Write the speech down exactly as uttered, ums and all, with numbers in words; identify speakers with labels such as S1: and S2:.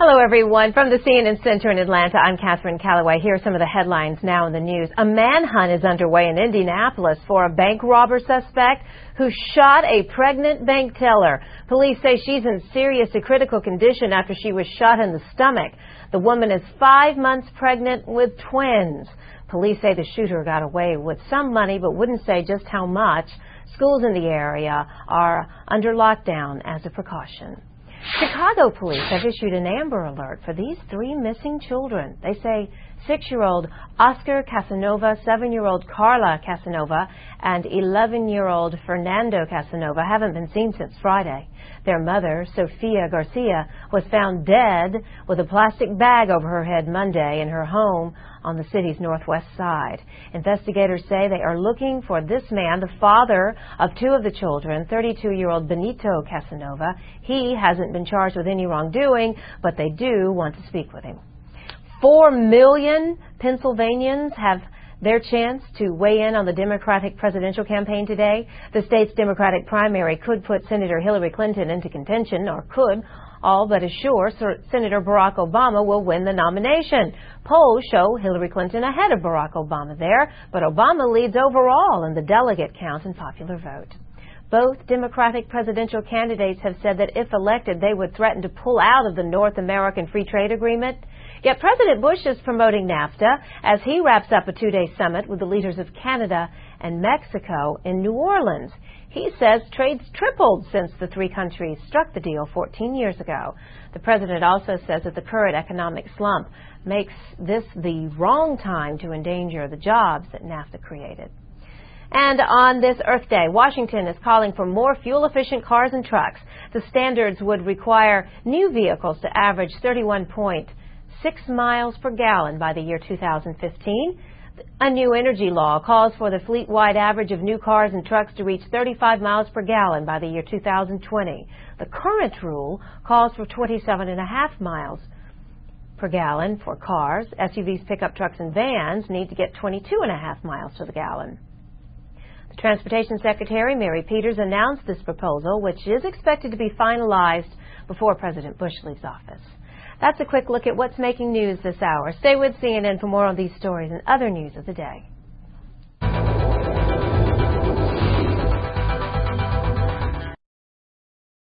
S1: Hello, everyone. From the C N N Center in Atlanta, I'm Catherine Calloway. Here are some of the headlines now in the news. A manhunt is underway in Indianapolis for a bank robber suspect who shot a pregnant bank teller. Police say she's in serious to critical condition after she was shot in the stomach. The woman is five months pregnant with twins. Police say the shooter got away with some money but wouldn't say just how much. Schools in the area are under lockdown as a precaution. Chicago police have issued an Amber Alert for these three missing children. They say six-year-old Oscar Casanova, seven-year-old Carla Casanova, and eleven-year-old Fernando Casanova haven't been seen since Friday. Their mother, Sofia Garcia, was found dead with a plastic bag over her head Monday in her home on the city's northwest side. Investigators say they are looking for this man, the father of two of the children, thirty-two-year-old Benito Casanova. He hasn't been charged with any wrongdoing, but they do want to speak with him. Four million Pennsylvanians have their chance to weigh in on the Democratic presidential campaign today. The state's Democratic primary could put Senator Hillary Clinton into contention, or could all but assure Senator Barack Obama will win the nomination. Polls show Hillary Clinton ahead of Barack Obama there, but Obama leads overall in the delegate count and popular vote. Both Democratic presidential candidates have said that if elected, they would threaten to pull out of the North American Free Trade Agreement. Yet President Bush is promoting NAFTA as he wraps up a two-day summit with the leaders of Canada and Mexico in New Orleans. He says trade's tripled since the three countries struck the deal fourteen years ago. The president also says that the current economic slump makes this the wrong time to endanger the jobs that NAFTA created. And on this Earth Day, Washington is calling for more fuel-efficient cars and trucks. The standards would require new vehicles to average thirty-one point six miles per gallon by the year two thousand fifteen. A new energy law calls for the fleet-wide average of new cars and trucks to reach thirty-five miles per gallon by the year two thousand twenty. The current rule calls for twenty-seven point five miles per gallon for cars. S U Vs, pickup trucks, and vans need to get twenty-two point five miles to the gallon. The Transportation Secretary, Mary Peters, announced this proposal, which is expected to be finalized before President Bush leaves office. That's a quick look at what's making news this hour. Stay with C N N for more on these stories and other news of the day.